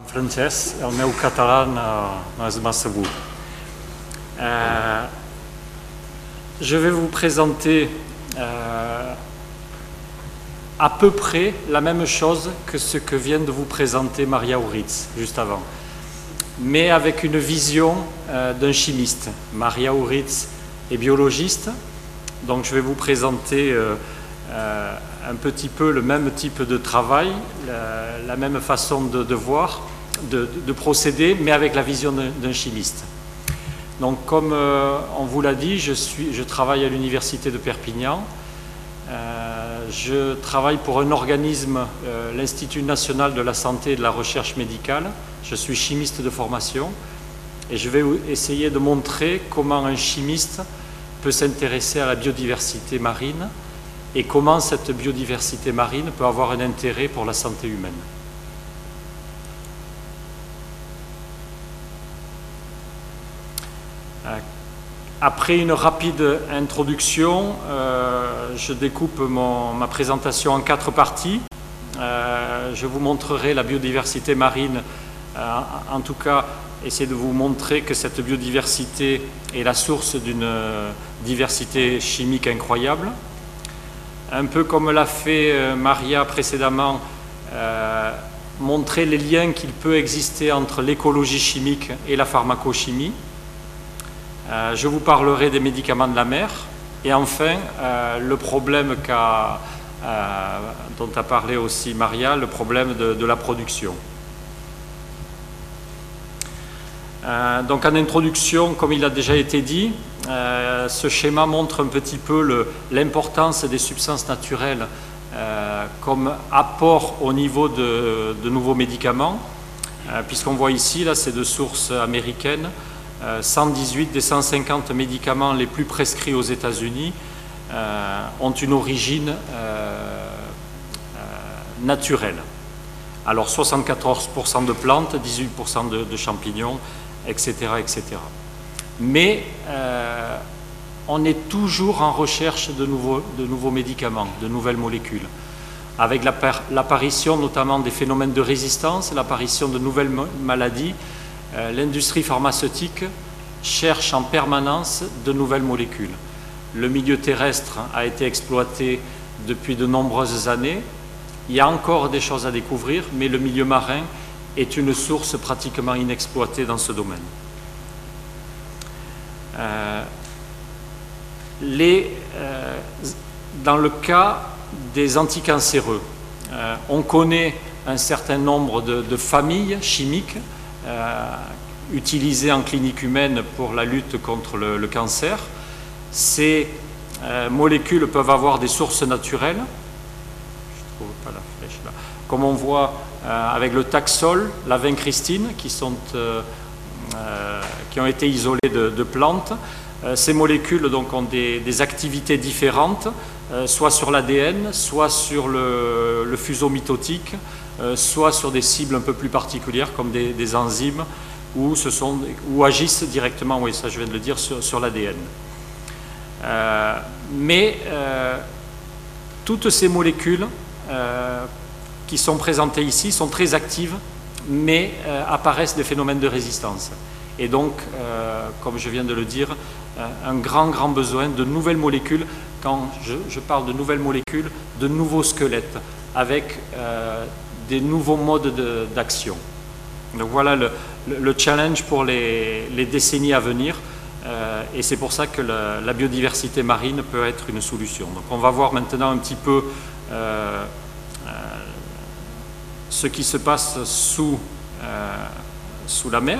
Francès, el meu català no és massa bo. Je vais vous présenter à peu près la même chose que ce que vient de vous présenter Maria Uritz juste avant, mais avec une vision d'un chimiste. Maria Uritz est biologiste, donc je vais vous présenter un petit peu le même type de travail, la même façon de voir, de procéder, mais avec la vision d'un chimiste. Donc, comme on vous l'a dit, je travaille à l'université de Perpignan. Je travaille pour un organisme, l'Institut national de la santé et de la recherche médicale. Je suis chimiste de formation et je vais essayer de montrer comment un chimiste peut s'intéresser à la biodiversité marine et comment cette biodiversité marine peut avoir un intérêt pour la santé humaine. Après une rapide introduction, je découpe ma présentation en 4 parties. Je vous montrerai la biodiversité marine, en tout cas, essayer de vous montrer que cette biodiversité est la source d'une diversité chimique incroyable. Un peu comme l'a fait Maria précédemment, montrer les liens qu'il peut exister entre l'écologie chimique et la pharmacochimie. Je vous parlerai des médicaments de la mer et enfin le problème dont a parlé aussi Maria, le problème de la production. Donc en introduction, comme il a déjà été dit, ce schéma montre un petit peu l'importance des substances naturelles comme apport au niveau de nouveaux médicaments, puisqu'on voit ici, là c'est de sources américaines, 118 des 150 médicaments les plus prescrits aux États-Unis ont une origine naturelle. Alors 74% de plantes, 18% de champignons, etc., etc. Mais on est toujours en recherche de nouveaux médicaments, de nouvelles molécules, avec l'apparition notamment des phénomènes de résistance, l'apparition de nouvelles maladies. L'industrie pharmaceutique cherche en permanence de nouvelles molécules. Le milieu terrestre a été exploité depuis de nombreuses années. Il y a encore des choses à découvrir, mais le milieu marin est une source pratiquement inexploitée dans ce domaine. Dans le cas des anticancéreux, on connaît un certain nombre de familles chimiques utilisées en clinique humaine pour la lutte contre le cancer. Ces molécules peuvent avoir des sources naturelles. Je trouve pas la flèche là. Comme on voit avec le Taxol, la vincristine, qui ont été isolées de plantes. Ces molécules donc, ont des activités différentes, soit sur l'ADN, soit sur le fuseau mitotique, soit sur des cibles un peu plus particulières comme des enzymes ou agissent directement, oui ça je viens de le dire, sur l'ADN. Mais toutes ces molécules qui sont présentées ici sont très actives, mais apparaissent des phénomènes de résistance. Et donc, comme je viens de le dire, un grand besoin de nouvelles molécules. Quand je parle de nouvelles molécules, de nouveaux squelettes, avec des nouveaux modes d'action. Donc voilà le challenge pour les décennies à venir, et c'est pour ça que la biodiversité marine peut être une solution. Donc on va voir maintenant un petit peu ce qui se passe sous la mer.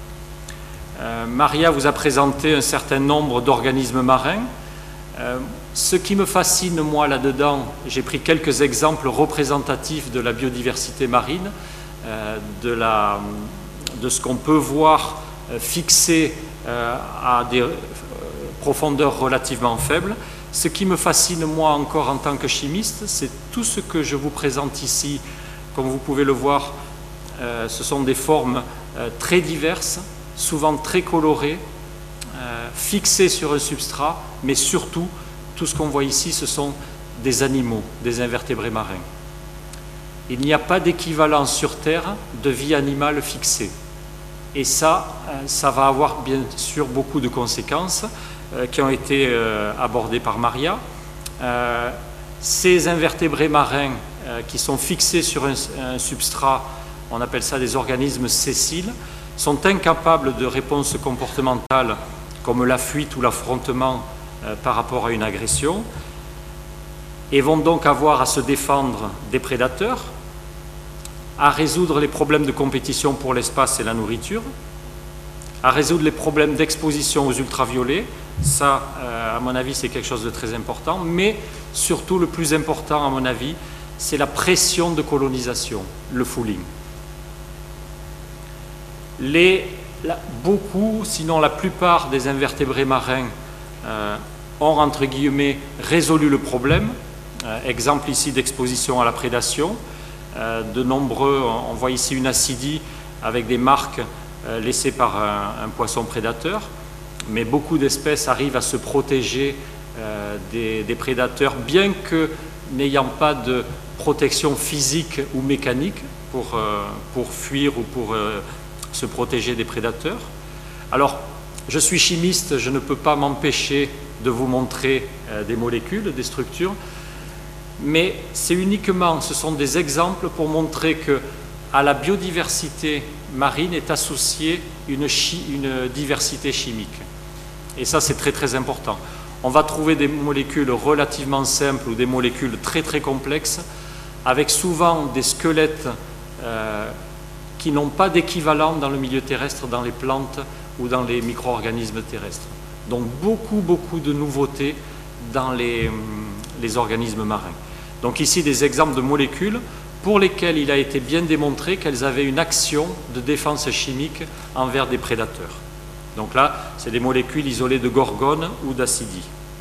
Maria vous a présenté un certain nombre d'organismes marins. Ce qui me fascine, moi, là-dedans, j'ai pris quelques exemples représentatifs de la biodiversité marine, de ce qu'on peut voir fixé à des profondeurs relativement faibles. Ce qui me fascine, moi, encore en tant que chimiste, c'est tout ce que je vous présente ici. Comme vous pouvez le voir, ce sont des formes très diverses, souvent très colorées, fixées sur un substrat, mais surtout, tout ce qu'on voit ici, ce sont des animaux, des invertébrés marins. il n'y a pas d'équivalent sur Terre de vie animale fixée. Et ça va avoir bien sûr beaucoup de conséquences qui ont été abordées par Maria. Ces invertébrés marins qui sont fixés sur un substrat, on appelle ça des organismes sessiles, sont incapables de réponses comportementales comme la fuite ou l'affrontement par rapport à une agression, et vont donc avoir à se défendre des prédateurs, à résoudre les problèmes de compétition pour l'espace et la nourriture, à résoudre les problèmes d'exposition aux ultraviolets. Ça, à mon avis, c'est quelque chose de très important, mais surtout le plus important, à mon avis, c'est la pression de colonisation, le fouling. Beaucoup, sinon la plupart des invertébrés marins ont, entre guillemets, résolu le problème. Exemple ici d'exposition à la prédation. De nombreux, on voit ici une acidie avec des marques laissées par un poisson prédateur, mais beaucoup d'espèces arrivent à se protéger des prédateurs, bien que n'ayant pas de protection physique ou mécanique pour fuir ou pour se protéger des prédateurs. Alors, je suis chimiste, je ne peux pas m'empêcher de vous montrer des molécules, des structures, mais ce sont des exemples pour montrer que à la biodiversité marine est associée une diversité chimique. Et ça, c'est très très important. On va trouver des molécules relativement simples ou des molécules très très complexes, avec souvent des squelettes qui n'ont pas d'équivalent dans le milieu terrestre, dans les plantes ou dans les micro-organismes terrestres. Donc beaucoup de nouveautés dans les organismes marins. Donc ici des exemples de molécules pour lesquelles il a été bien démontré qu'elles avaient une action de défense chimique envers des prédateurs. Donc là, c'est des molécules isolées de gorgone ou d'acidie.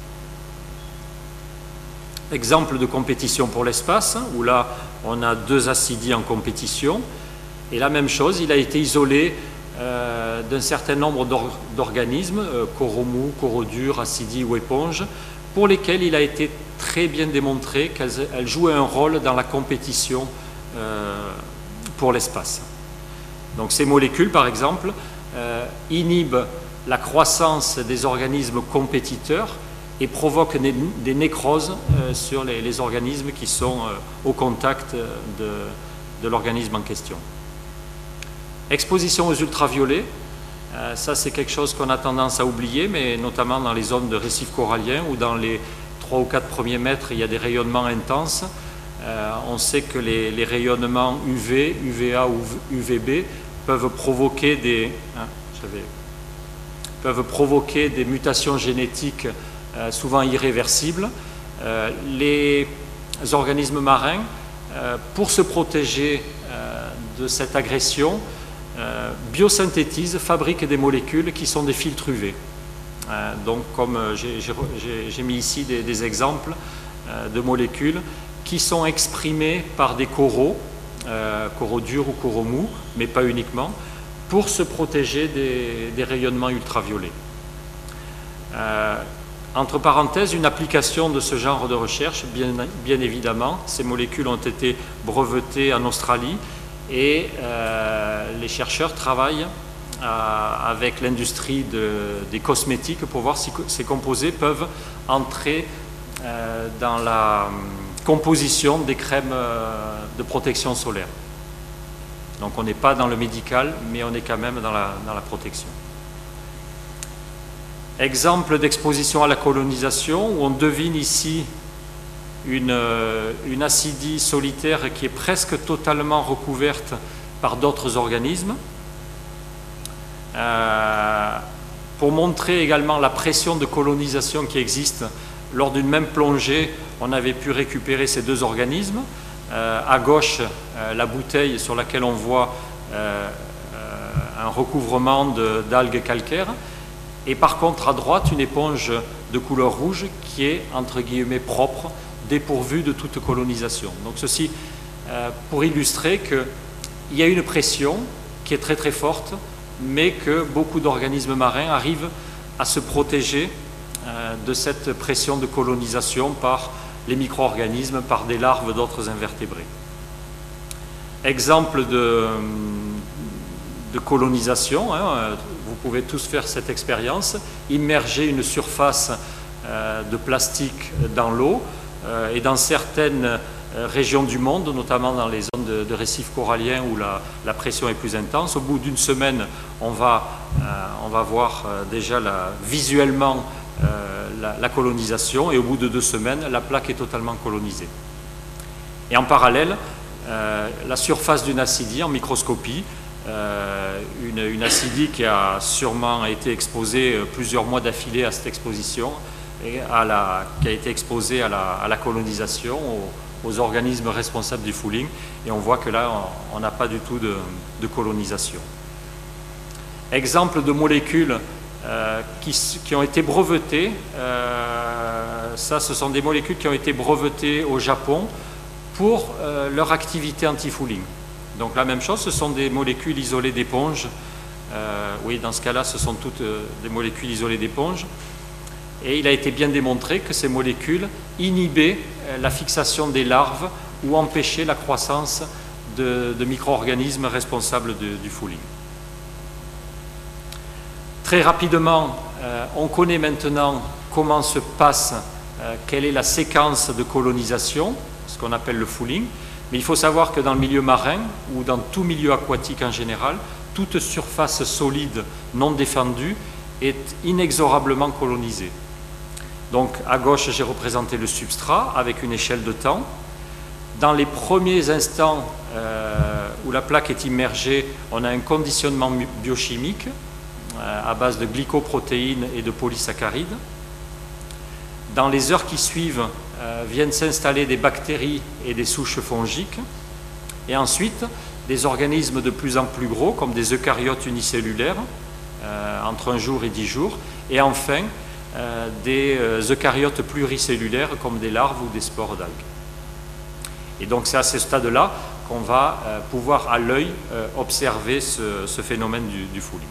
Exemple de compétition pour l'espace, où là, on a 2 acidies en compétition. Et la même chose, il a été isolé d'un certain nombre d'organismes, coraux mous, coraux durs, acidies ou éponges, pour lesquels il a été très bien démontré qu'elles jouaient un rôle dans la compétition pour l'espace. Donc ces molécules, par exemple, inhibent la croissance des organismes compétiteurs et provoquent des nécroses sur les organismes qui sont au contact de l'organisme en question. Exposition aux ultraviolets, ça c'est quelque chose qu'on a tendance à oublier, mais notamment dans les zones de récifs coralliens où dans les 3 ou 4 premiers mètres il y a des rayonnements intenses. On sait que les rayonnements UV, UVA ou UVB peuvent provoquer des mutations génétiques souvent irréversibles. Les organismes marins, pour se protéger de cette agression, biosynthétisent, fabriquent des molécules qui sont des filtres UV. Donc comme j'ai mis ici des exemples de molécules qui sont exprimées par des coraux durs ou coraux mous, mais pas uniquement, pour se protéger des rayonnements ultraviolets. Entre parenthèses, une application de ce genre de recherche, bien évidemment, ces molécules ont été brevetées en Australie et les chercheurs travaillent avec l'industrie des cosmétiques pour voir si ces composés peuvent entrer dans la composition des crèmes de protection solaire. Donc on n'est pas dans le médical, mais on est quand même dans la protection. Exemple d'exposition à la colonisation, où on devine ici une acidie solitaire qui est presque totalement recouverte par d'autres organismes. Pour montrer également la pression de colonisation qui existe, lors d'une même plongée, on avait pu récupérer ces 2 organismes. À gauche, la bouteille sur laquelle on voit un recouvrement d'algues calcaires. Et par contre, à droite, une éponge de couleur rouge qui est, entre guillemets, propre, dépourvue de toute colonisation. Donc ceci pour illustrer qu'il y a une pression qui est très très forte, mais que beaucoup d'organismes marins arrivent à se protéger de cette pression de colonisation par les micro-organismes, par des larves d'autres invertébrés. Exemple de colonisation, hein, vous pouvez tous faire cette expérience, immerger une surface de plastique dans l'eau et dans certaines régions du monde, notamment dans les zones de récifs coralliens où la pression est plus intense. Au bout d'une semaine, on va voir déjà visuellement la colonisation, et au bout de 2 semaines, la plaque est totalement colonisée. Et en parallèle, la surface d'une acidie en microscopie, une acidie qui a sûrement été exposée plusieurs mois d'affilée à cette exposition, et qui a été exposée à la colonisation, aux organismes responsables du fouling, et on voit que là, on n'a pas du tout de colonisation. Exemple de molécules qui ont été brevetées, ce sont des molécules qui ont été brevetées au Japon pour leur activité anti-fouling. Donc la même chose, ce sont des molécules isolées d'éponge. Oui, dans ce cas-là, ce sont toutes des molécules isolées d'éponge. Et il a été bien démontré que ces molécules inhibaient la fixation des larves ou empêchaient la croissance de micro-organismes responsables du fouling. Très rapidement, on connaît maintenant comment se passe, quelle est la séquence de colonisation, ce qu'on appelle le fouling. Mais il faut savoir que dans le milieu marin, ou dans tout milieu aquatique en général, toute surface solide non défendue est inexorablement colonisée. Donc à gauche, j'ai représenté le substrat avec une échelle de temps. Dans les premiers instants où la plaque est immergée, on a un conditionnement biochimique à base de glycoprotéines et de polysaccharides. Dans les heures qui suivent, viennent s'installer des bactéries et des souches fongiques. Et ensuite, des organismes de plus en plus gros, comme des eucaryotes unicellulaires, entre 1 jour et 10 jours. Et enfin, des eucaryotes pluricellulaires, comme des larves ou des spores d'algues. Et donc c'est à ce stade-là qu'on va pouvoir à l'œil observer ce phénomène du fouling.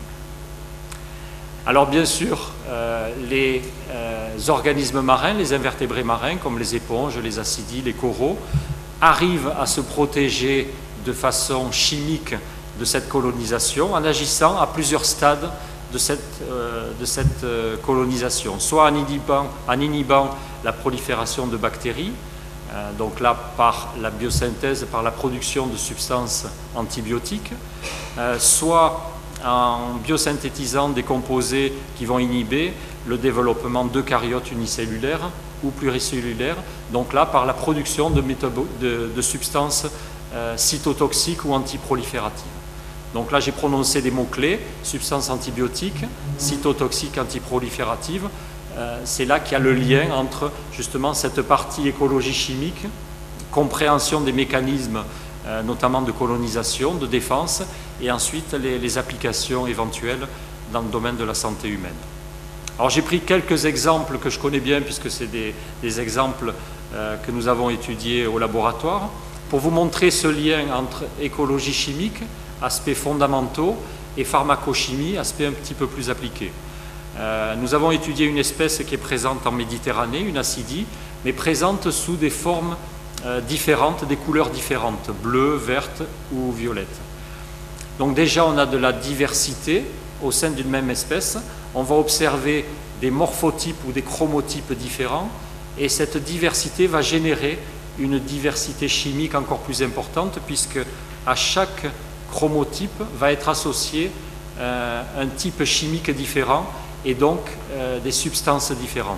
Alors bien sûr, les organismes marins, les invertébrés marins, comme les éponges, les acidies, les coraux, arrivent à se protéger de façon chimique de cette colonisation en agissant à plusieurs stades de cette colonisation, soit en inhibant la prolifération de bactéries, donc là par la biosynthèse, par la production de substances antibiotiques, soit en biosynthétisant des composés qui vont inhiber le développement d'eucaryotes unicellulaires ou pluricellulaires, donc là par la production de substances cytotoxiques ou antiprolifératives. Donc là j'ai prononcé des mots-clés, substances antibiotiques, cytotoxiques, antiprolifératives. C'est là qu'il y a le lien entre justement cette partie écologie chimique, compréhension des mécanismes notamment de colonisation, de défense, et ensuite les applications éventuelles dans le domaine de la santé humaine. Alors j'ai pris quelques exemples que je connais bien, puisque c'est des exemples que nous avons étudiés au laboratoire, pour vous montrer ce lien entre écologie chimique, aspects fondamentaux, et pharmacochimie, aspects un petit peu plus appliqués. Nous avons étudié une espèce qui est présente en Méditerranée, une acidie, mais présente sous des formes différentes, des couleurs différentes, bleues, vertes ou violettes. Donc déjà, on a de la diversité au sein d'une même espèce. On va observer des morphotypes ou des chromotypes différents, et cette diversité va générer une diversité chimique encore plus importante, puisque à chaque chromotype va être associé un type chimique différent et donc des substances différentes.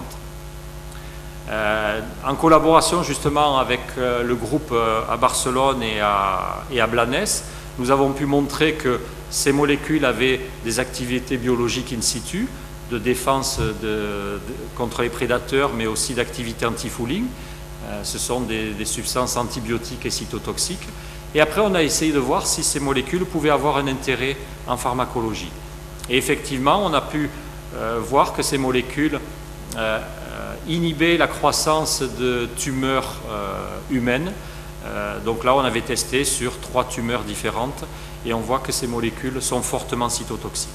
En collaboration justement avec le groupe à Barcelone et à Blanes, nous avons pu montrer que ces molécules avaient des activités biologiques in situ, de défense contre les prédateurs, mais aussi d'activité anti-fouling. Ce sont des substances antibiotiques et cytotoxiques. Et après, on a essayé de voir si ces molécules pouvaient avoir un intérêt en pharmacologie. Et effectivement, on a pu voir que ces molécules inhibaient la croissance de tumeurs humaines. Donc là, on avait testé sur 3 tumeurs différentes, et on voit que ces molécules sont fortement cytotoxiques.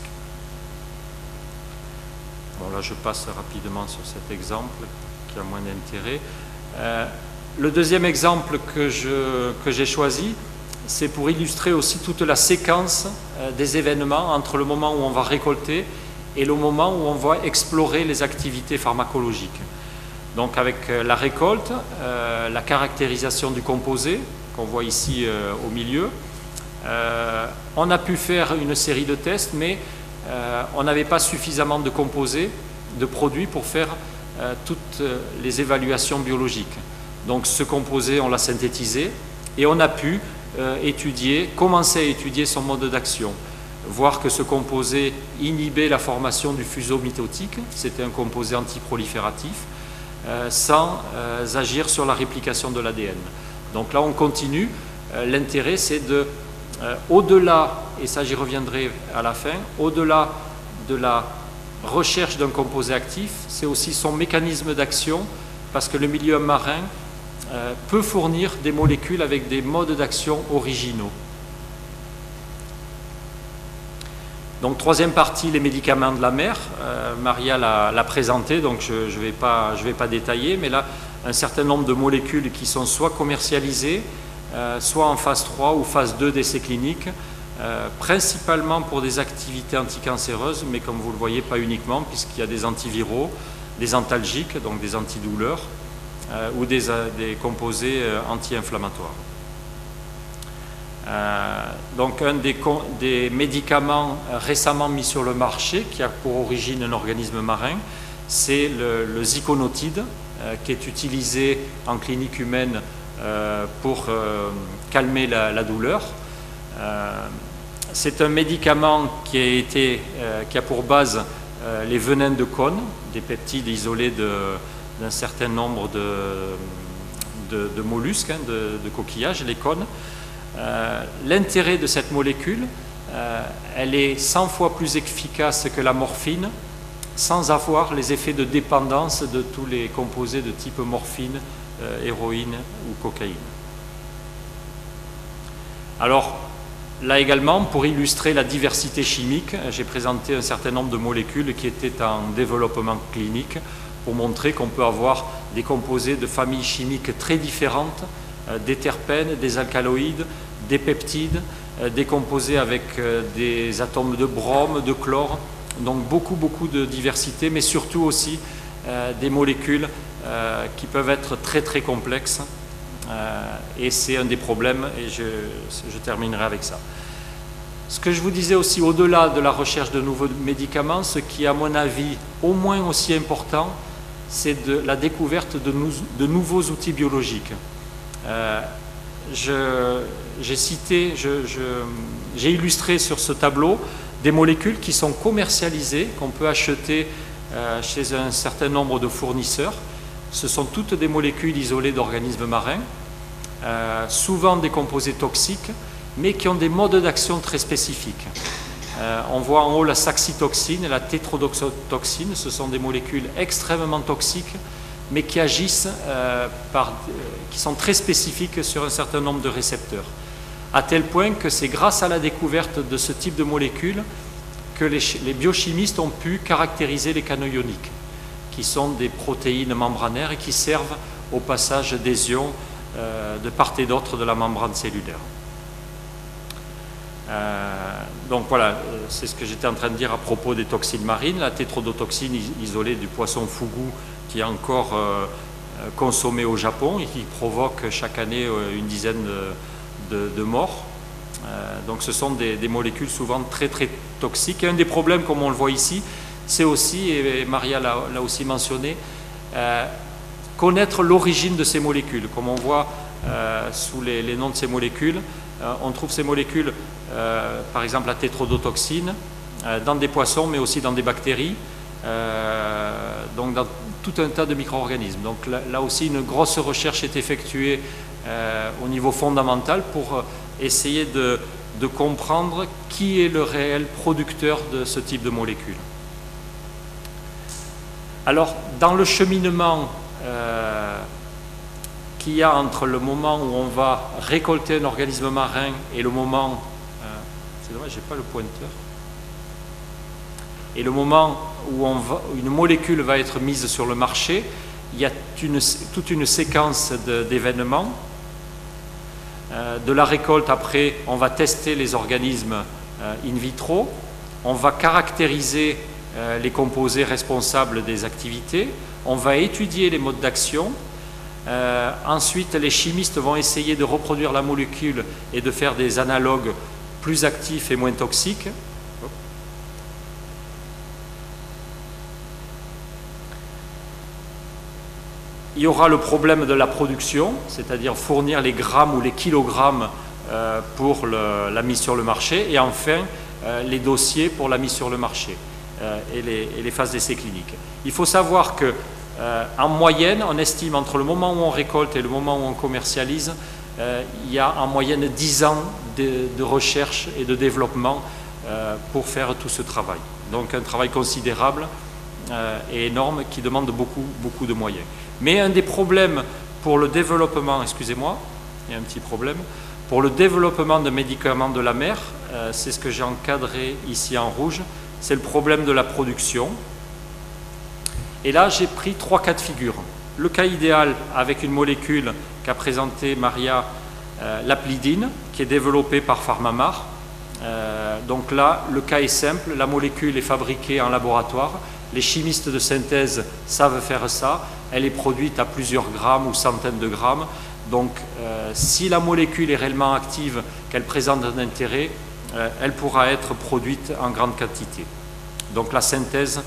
Bon, là, je passe rapidement sur cet exemple qui a moins d'intérêt. Le deuxième exemple que j'ai choisi, c'est pour illustrer aussi toute la séquence des événements entre le moment où on va récolter et le moment où on va explorer les activités pharmacologiques. Donc avec la récolte, la caractérisation du composé, qu'on voit ici au milieu, on a pu faire une série de tests, mais on n'avait pas suffisamment de composés, de produits pour faire toutes les évaluations biologiques. Donc ce composé, on l'a synthétisé et on a pu commencer à étudier son mode d'action, voir que ce composé inhibait la formation du fuseau mitotique, c'était un composé antiprolifératif, sans agir sur la réplication de l'ADN. Donc là on continue, l'intérêt c'est de, au-delà, et ça j'y reviendrai à la fin, au-delà de la recherche d'un composé actif, c'est aussi son mécanisme d'action, parce que le milieu marin peut fournir des molécules avec des modes d'action originaux. Donc troisième partie, les médicaments de la mer. Maria l'a présenté, donc je ne vais pas détailler, mais là, un certain nombre de molécules qui sont soit commercialisées, soit en phase 3 ou phase 2 d'essais cliniques, principalement pour des activités anticancéreuses, mais comme vous le voyez, pas uniquement, puisqu'il y a des antiviraux, des antalgiques, donc des antidouleurs, ou des composés anti-inflammatoires. Donc un des médicaments récemment mis sur le marché, qui a pour origine un organisme marin, c'est le ziconotide, qui est utilisé en clinique humaine pour calmer la douleur. C'est un médicament qui a pour base les venins de cône, des peptides isolés d'un certain nombre de mollusques, de coquillages, les cônes. L'intérêt de cette molécule, elle est 100 fois plus efficace que la morphine, sans avoir les effets de dépendance de tous les composés de type morphine, héroïne ou cocaïne. Alors, là également, pour illustrer la diversité chimique, j'ai présenté un certain nombre de molécules qui étaient en développement clinique pour montrer qu'on peut avoir des composés de familles chimiques très différentes, des terpènes, des alcaloïdes, des peptides, des composés avec des atomes de brome, de chlore, donc beaucoup de diversité, mais surtout aussi des molécules qui peuvent être très complexes, et c'est un des problèmes, et je terminerai avec ça. Ce que je vous disais aussi, au-delà de la recherche de nouveaux médicaments, ce qui est à mon avis au moins aussi important, c'est la découverte de nouveaux outils biologiques. J'ai illustré sur ce tableau des molécules qui sont commercialisées, qu'on peut acheter chez un certain nombre de fournisseurs. Ce sont toutes des molécules isolées d'organismes marins, souvent des composés toxiques, mais qui ont des modes d'action très spécifiques. On voit en haut la saxitoxine et la tétrodotoxine, ce sont des molécules extrêmement toxiques, mais qui agissent, qui sont très spécifiques sur un certain nombre de récepteurs. À tel point que c'est grâce à la découverte de ce type de molécules que les biochimistes ont pu caractériser les canaux ioniques, qui sont des protéines membranaires et qui servent au passage des ions de part et d'autre de la membrane cellulaire. Donc voilà, c'est ce que j'étais en train de dire à propos des toxines marines. La tétrodotoxine isolée du poisson fugu, qui est encore consommée au Japon et qui provoque chaque année une dizaine de morts. Donc ce sont des molécules souvent très toxiques. Et un des problèmes, comme on le voit ici, c'est aussi, et Maria l'a aussi mentionné, connaître l'origine de ces molécules. Comme on voit sous les noms de ces molécules, on trouve ces molécules, par exemple la tétrodotoxine, dans des poissons, mais aussi dans des bactéries, donc dans tout un tas de micro-organismes. Donc là aussi, une grosse recherche est effectuée au niveau fondamental pour essayer de comprendre qui est le réel producteur de ce type de molécules. Alors, dans le cheminement qu'il y a entre le moment où on va récolter un organisme marin et le moment, c'est dommage, j'ai pas le pointeur, et le moment où une molécule va être mise sur le marché, il y a toute une séquence d'événements. De la récolte, après, on va tester les organismes in vitro. On va caractériser les composés responsables des activités. On va étudier les modes d'action. Ensuite, les chimistes vont essayer de reproduire la molécule et de faire des analogues plus actifs et moins toxiques. Il y aura le problème de la production, c'est-à-dire fournir les grammes ou les kilogrammes pour la mise sur le marché, et enfin les dossiers pour la mise sur le marché et les phases d'essai cliniques. Il faut savoir que en moyenne, on estime entre le moment où on récolte et le moment où on commercialise, il y a en moyenne 10 ans de recherche et de développement pour faire tout ce travail. Donc un travail considérable et énorme qui demande beaucoup de moyens. Mais un des problèmes pour le développement, excusez-moi, il y a un petit problème, pour le développement de médicaments de la mer, c'est ce que j'ai encadré ici en rouge, c'est le problème de la production. Et là, j'ai pris 3 cas de figure. Le cas idéal avec une molécule qu'a présentée Maria, l'aplidine, qui est développée par PharmaMar. Donc là, le cas est simple, la molécule est fabriquée en laboratoire, les chimistes de synthèse savent faire ça, elle est produite à plusieurs grammes ou centaines de grammes. Donc, si la molécule est réellement active, qu'elle présente un intérêt, elle pourra être produite en grande quantité. Donc, la synthèse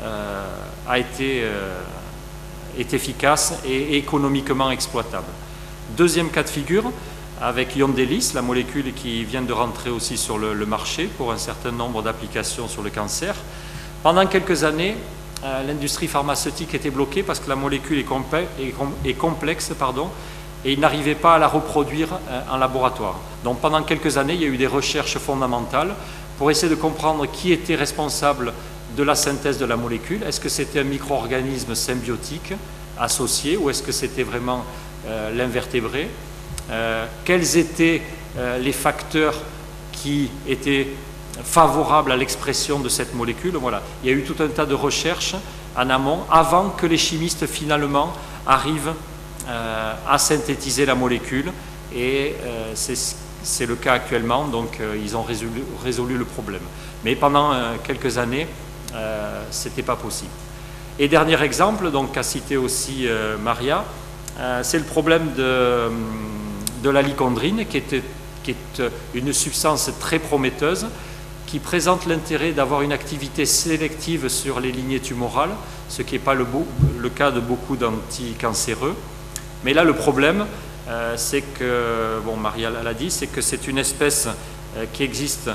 est efficace et économiquement exploitable. Deuxième cas de figure, avec Yondelis, la molécule qui vient de rentrer aussi sur le marché pour un certain nombre d'applications sur le cancer. Pendant quelques années, l'industrie pharmaceutique était bloquée parce que la molécule est complexe, et ils n'arrivaient pas à la reproduire en laboratoire. Donc pendant quelques années, il y a eu des recherches fondamentales pour essayer de comprendre qui était responsable de la synthèse de la molécule. Est-ce que c'était un micro-organisme symbiotique associé ou est-ce que c'était vraiment l'invertébré? Quels étaient les facteurs qui étaient favorables à l'expression de cette molécule? Voilà. Il y a eu tout un tas de recherches en amont avant que les chimistes finalement arrivent à synthétiser la molécule, et c'est le cas actuellement, donc ils ont résolu le problème. Mais pendant quelques années, ce n'était pas possible. Et dernier exemple, donc qu'a cité aussi Maria, c'est le problème de la lycondrine, qui est une substance très prometteuse, qui présente l'intérêt d'avoir une activité sélective sur les lignées tumorales, ce qui n'est pas le cas de beaucoup d'anticancéreux. Mais là, le problème, c'est que, bon, Maria l'a dit, c'est que c'est une espèce qui existe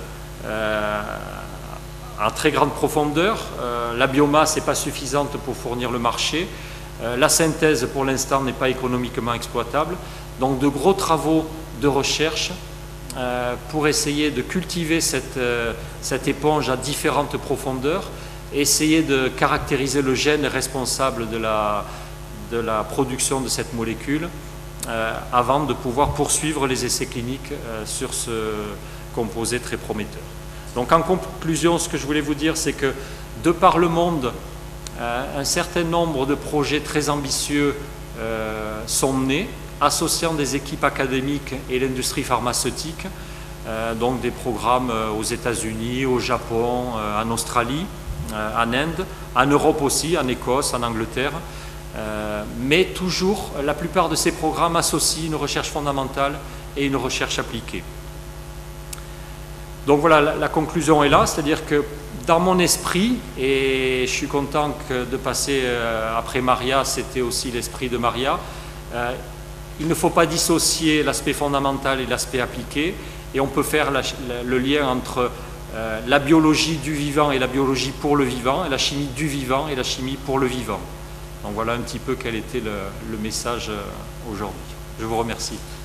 à très grande profondeur. La biomasse n'est pas suffisante pour fournir le marché. La synthèse, pour l'instant, n'est pas économiquement exploitable. Donc, de gros travaux de recherche pour essayer de cultiver cette éponge à différentes profondeurs, essayer de caractériser le gène responsable de la production de cette molécule avant de pouvoir poursuivre les essais cliniques sur ce composé très prometteur. Donc en conclusion, ce que je voulais vous dire, c'est que de par le monde, un certain nombre de projets très ambitieux sont nés, associant des équipes académiques et l'industrie pharmaceutique, donc des programmes aux États-Unis, au Japon, en Australie, en Inde, en Europe aussi, en Écosse, en Angleterre, mais toujours, la plupart de ces programmes associent une recherche fondamentale et une recherche appliquée. Donc voilà, la conclusion est là, c'est-à-dire que dans mon esprit, et je suis content de passer après Maria, c'était aussi l'esprit de Maria, il ne faut pas dissocier l'aspect fondamental et l'aspect appliqué, et on peut faire le lien entre la biologie du vivant et la biologie pour le vivant, et la chimie du vivant et la chimie pour le vivant. Donc voilà un petit peu quel était le message aujourd'hui. Je vous remercie.